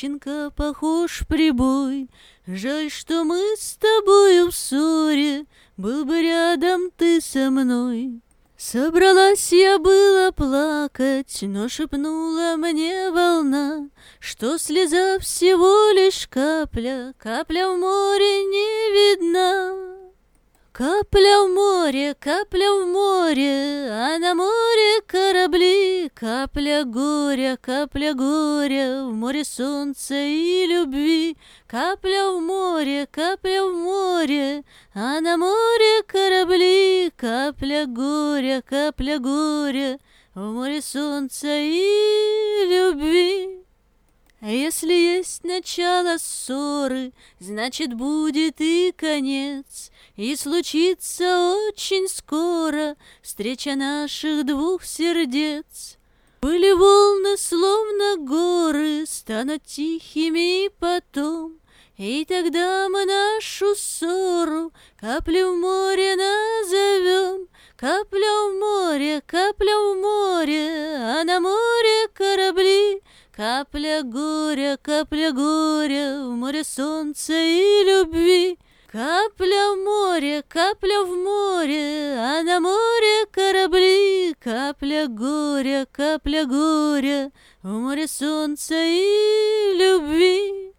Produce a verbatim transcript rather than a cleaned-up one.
Щенка похож прибой. Жаль, что мы с тобою в ссоре, был бы рядом ты со мной. Собралась я было плакать, но шепнула мне волна, что слеза всего лишь капля, капля в море не видна. Капля в море, капля в море, а на море корабли. Капля горя, капля горя, в море солнца и любви. Капля в море, капля в море, а на море корабли. Капля горя, капля горя, в море солнца и любви. Если есть начало ссоры, значит будет и конец, и случится очень скоро встреча наших двух сердец. Были волны, словно горы, станут тихими потом, и тогда мы нашу ссору каплю в море назовем. Капля в море, капля в море, а на море корабли. Капля горя, капля горя, в море солнца и любви. Капля в море, капля в море, а на море корабли. Капля горя, капля горя, в море солнца и любви.